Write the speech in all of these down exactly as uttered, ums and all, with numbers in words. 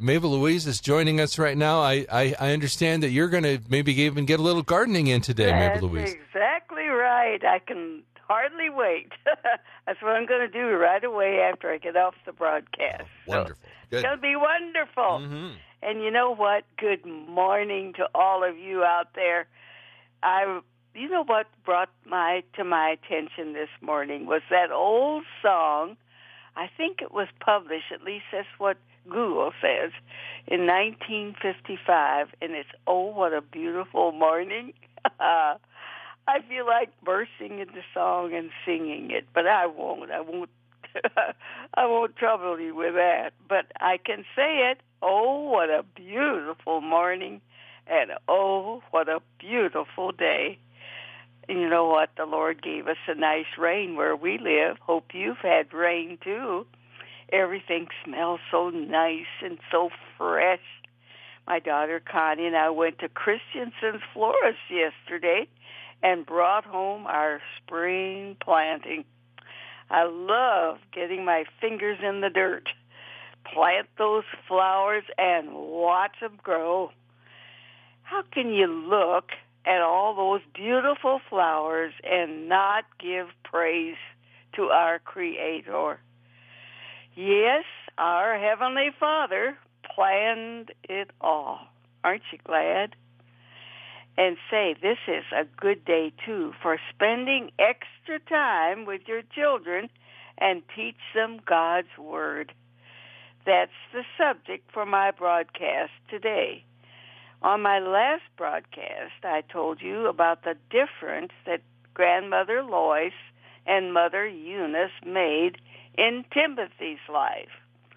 Mabel Louise is joining us right now. I, I, I understand that you're going to maybe even get a little gardening in today, That's Mabel Louise. Exactly right. I can hardly wait. That's what I'm going to do right away after I get off the broadcast. Oh, wonderful. So Good. it's going to be wonderful. Mm-hmm. And you know what? Good morning to all of you out there. I, you know what brought my to my attention this morning was that old song. I think it was published, at least that's what Google says, in nineteen fifty-five, and it's "Oh, What a Beautiful Morning." Uh, I feel like bursting into song and singing it, but I won't. I won't. I won't trouble you with that. But I can say it. Oh, what a beautiful morning, and oh, what a beautiful day. And you know what? The Lord gave us a nice rain where we live. Hope you've had rain too. Everything smells so nice and so fresh. My daughter Connie and I went to Christensen's Florist yesterday and brought home our spring planting. I love getting my fingers in the dirt, plant those flowers, and watch them grow. How can you look at all those beautiful flowers and not give praise to our Creator? Yes, our Heavenly Father planned it all. Aren't you glad? And say, this is a good day, too, for spending extra time with your children and teach them God's Word. That's the subject for my broadcast today. On my last broadcast, I told you about the difference that Grandmother Lois and Mother Eunice made in Timothy's life.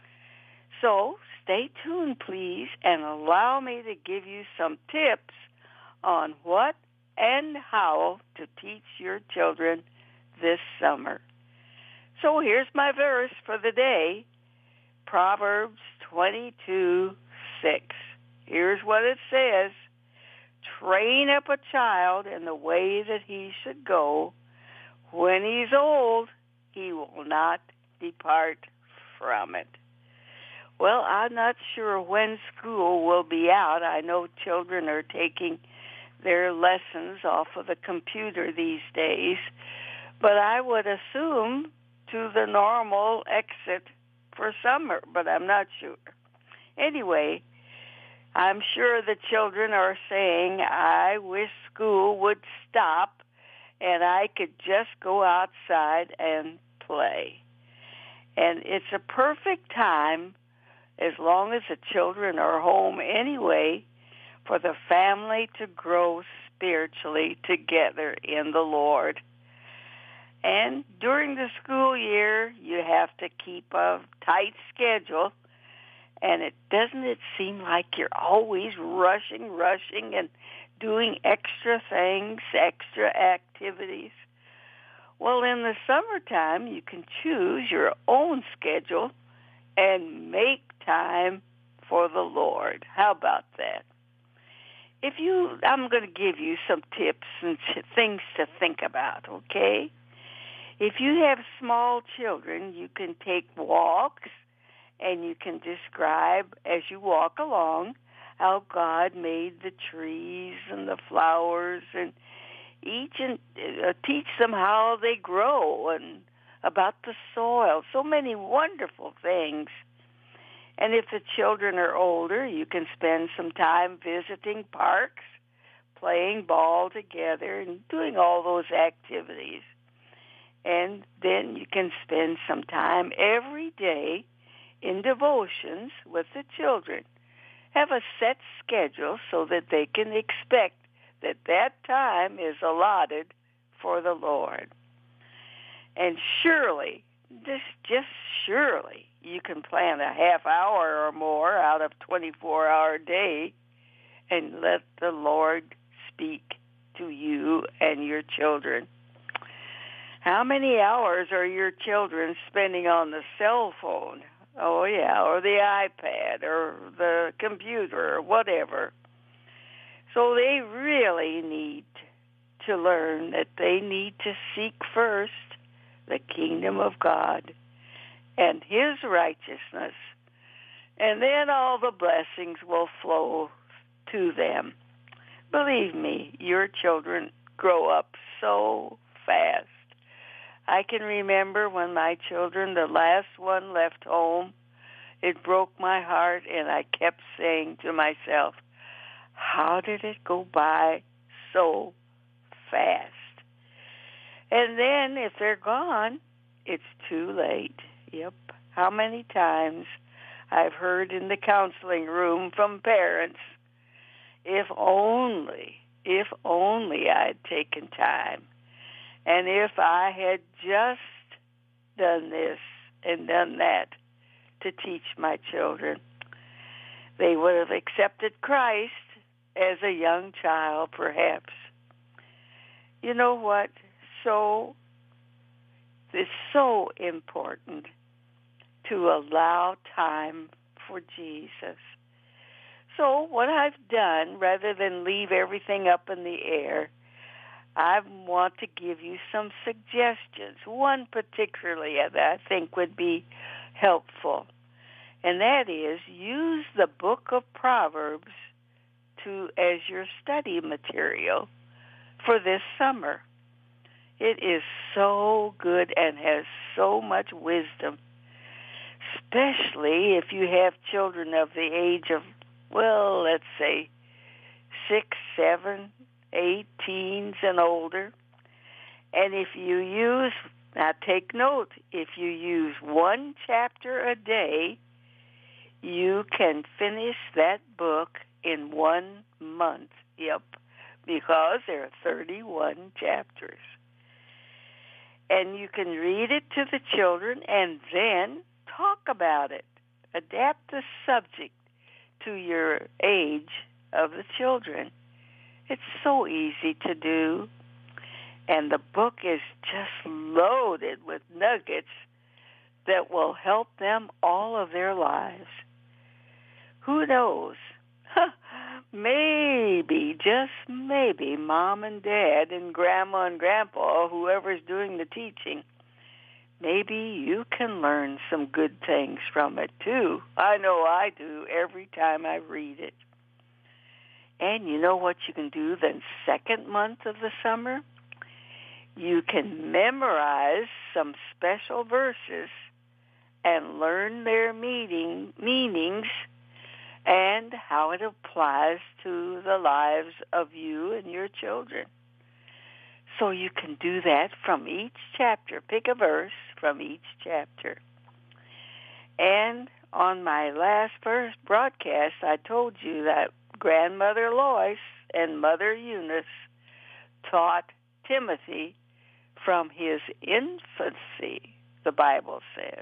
So stay tuned, please, and allow me to give you some tips on what and how to teach your children this summer. So here's my verse for the day, Proverbs twenty-two six. Here's what it says: train up a child in the way that he should go. When he's old, he will not depart from it. Well, I'm not sure when school will be out. I know children are taking their lessons off of the computer these days, but I would assume to the normal exit for summer, but I'm not sure. Anyway, I'm sure the children are saying, I wish school would stop and I could just go outside and play. And it's a perfect time, as long as the children are home anyway, for the family to grow spiritually together in the Lord. And during the school year, you have to keep a tight schedule. And it doesn't it seem like you're always rushing, rushing, and doing extra things, extra activities? Well, in the summertime, you can choose your own schedule and make time for the Lord. How about that? If you, I'm going to give you some tips and things to think about, okay? If you have small children, you can take walks, and you can describe as you walk along how God made the trees and the flowers, and each and uh, teach them how they grow and about the soil. So many wonderful things. And if the children are older, you can spend some time visiting parks, playing ball together, and doing all those activities. And then you can spend some time every day in devotions with the children. Have a set schedule so that they can expect that that time is allotted for the Lord. And surely, this just surely, you can plan a half hour or more out of a twenty-four hour day and let the Lord speak to you and your children. How many hours are your children spending on the cell phone? Oh, yeah, or the iPad or the computer or whatever. So they really need to learn that they need to seek first the kingdom of God and His righteousness, And then all the blessings will flow to them. Believe me, your children grow up so fast. I can remember when my children, the last one left home, it broke my heart, and I kept saying to myself, how did it go by so fast? And then if they're gone, it's too late. Yep. How many times I've heard in the counseling room from parents, if only, if only I'd taken time, and if I had just done this and done that to teach my children, they would have accepted Christ as a young child, perhaps. You know what? So, it's so important to allow time for Jesus. So what I've done, rather than leave everything up in the air, I want to give you some suggestions. One particularly that I think would be helpful, and that is use the book of Proverbs to as your study material for this summer. It is so good and has so much wisdom, especially if you have children of the age of, well, let's say six, seven, eight, teens and older. And if you use, now take note, if you use one chapter a day, you can finish that book in one month. Yep, because there are thirty-one chapters. And you can read it to the children and then talk about it. Adapt the subject to your age of the children. It's so easy to do. And the book is just loaded with nuggets that will help them all of their lives. Who knows? Maybe, just maybe, Mom and Dad and Grandma and Grandpa, whoever's doing the teaching, maybe you can learn some good things from it, too. I know I do every time I read it. And you know what you can do the second month of the summer? You can memorize some special verses and learn their meaning, meanings and how it applies to the lives of you and your children. So you can do that from each chapter. Pick a verse from each chapter. And on my last first broadcast, I told you that Grandmother Lois and Mother Eunice taught Timothy from his infancy, the Bible says.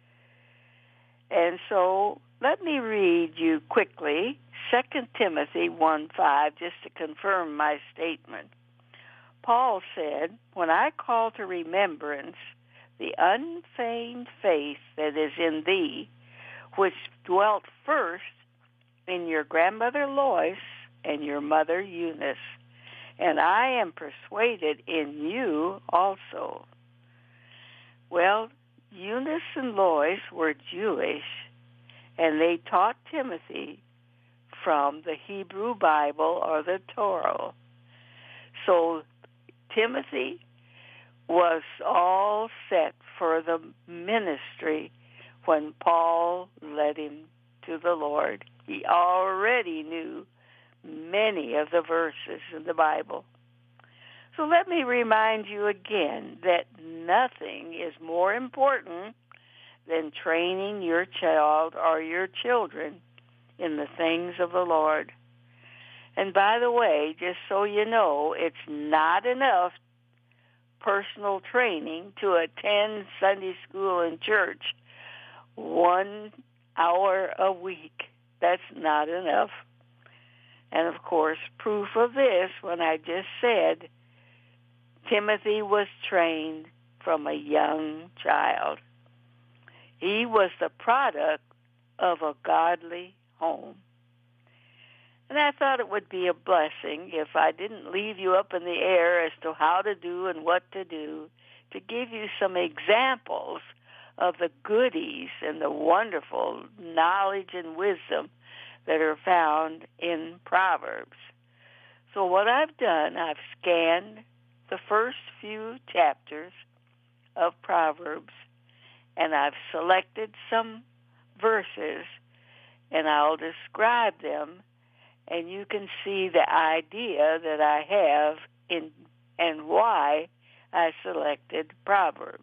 And so let me read you quickly Second Timothy one five, just to confirm my statement. Paul said, when I call to remembrance the unfeigned faith that is in thee, which dwelt first in your grandmother Lois and your mother Eunice, and I am persuaded in you also. Well, Eunice and Lois were Jewish, and they taught Timothy from the Hebrew Bible or the Torah. So Timothy was all set for the ministry when Paul led him to the Lord. He already knew many of the verses in the Bible. So let me remind you again that nothing is more important than training your child or your children in the things of the Lord. And by the way, just so you know, it's not enough personal training to attend Sunday school and church one hour a week. That's not enough. And of course, proof of this, when I just said, Timothy was trained from a young child. He was the product of a godly home. And I thought it would be a blessing if I didn't leave you up in the air as to how to do and what to do, to give you some examples of the goodies and the wonderful knowledge and wisdom that are found in Proverbs. So what I've done, I've scanned the first few chapters of Proverbs, and I've selected some verses, and I'll describe them, and you can see the idea that I have in and why I selected Proverbs.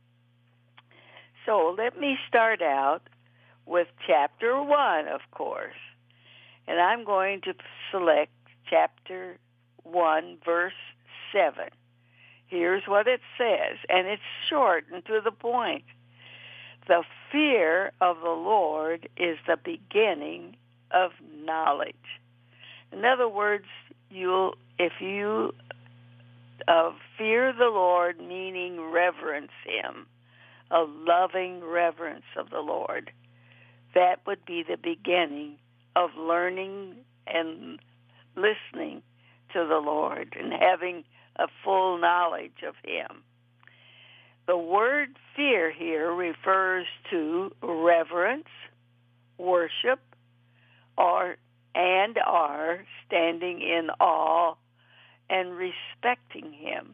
So let me start out with chapter one, of course, and I'm going to select chapter one, verse seven. Here's what it says, and it's short and to the point. The fear of the Lord is the beginning of knowledge. In other words, you'll if you uh, fear the Lord, meaning reverence Him, a loving reverence of the Lord, that would be the beginning of learning and listening to the Lord and having a full knowledge of Him. The word fear here refers to reverence, worship, or and are standing in awe and respecting Him.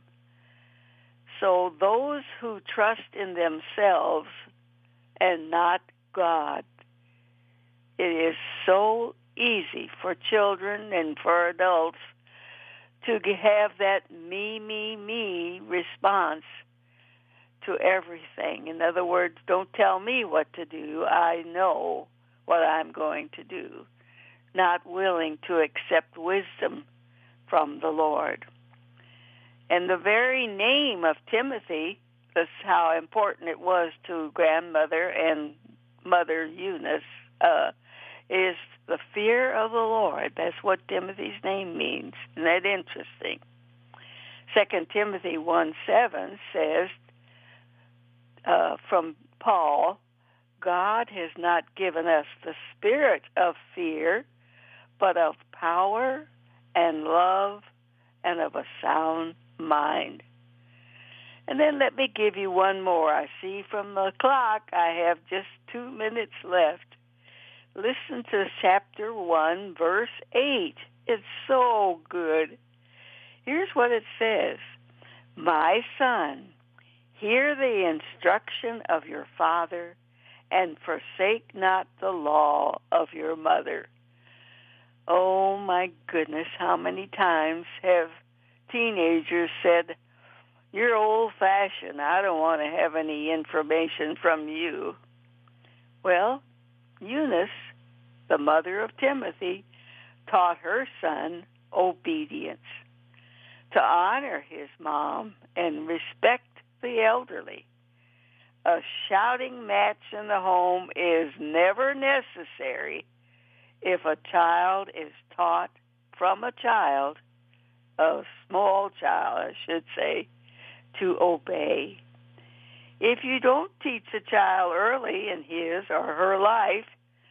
So those who trust in themselves and not God, it is so easy for children and for adults to have that me, me, me response to everything. In other words, don't tell me what to do. I know what I'm going to do. Not willing to accept wisdom from the Lord. And the very name of Timothy, that's how important it was to grandmother and Mother Eunice, uh, is the fear of the Lord. That's what Timothy's name means. Isn't that interesting? Second Timothy one seven says, uh, from Paul, God has not given us the spirit of fear, but of power and love and of a sound mind. And then let me give you one more. I see from the clock I have just two minutes left. Listen to chapter one, verse eight. It's so good. Here's what it says. My son, hear the instruction of your father, and forsake not the law of your mother. Oh, my goodness, how many times have teenagers said, you're old-fashioned, I don't want to have any information from you. Well, Eunice, the mother of Timothy, taught her son obedience, to honor his mom and respect the elderly. A shouting match in the home is never necessary if a child is taught from a child, a small child, I should say, to obey. If you don't teach a child early in his or her life,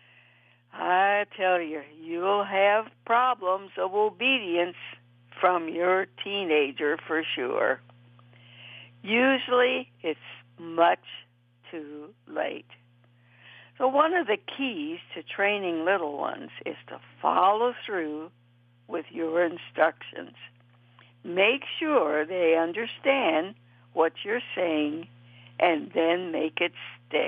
I tell you, you'll have problems of obedience from your teenager for sure. Usually, it's much too late. So one of the keys to training little ones is to follow through with your instructions. Make sure they understand what you're saying and then make it stick.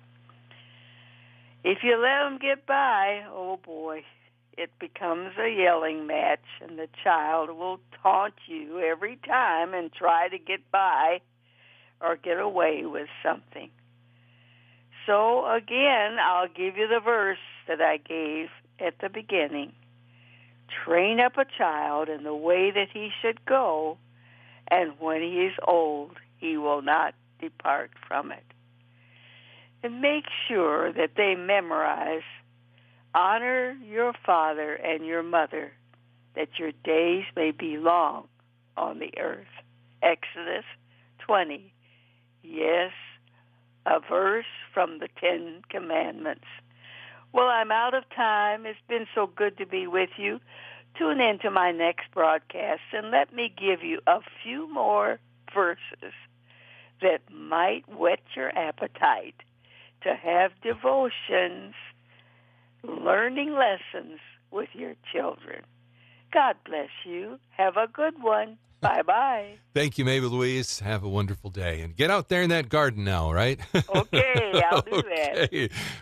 If you let them get by, oh boy, it becomes a yelling match, and the child will taunt you every time and try to get by or get away with something. So again, I'll give you the verse that I gave at the beginning. Train up a child in the way that he should go, and when he is old, he will not depart from it. And make sure that they memorize, honor your father and your mother, that your days may be long on the earth. Exodus twenty. Yes, a verse from the Ten Commandments. Well, I'm out of time. It's been so good to be with you. Tune in to my next broadcast, and let me give you a few more verses that might whet your appetite to have devotions, learning lessons with your children. God bless you. Have a good one. Bye-bye. Thank you, Mabel Louise. Have a wonderful day. And get out there in that garden now, right? Okay, I'll do that. Okay.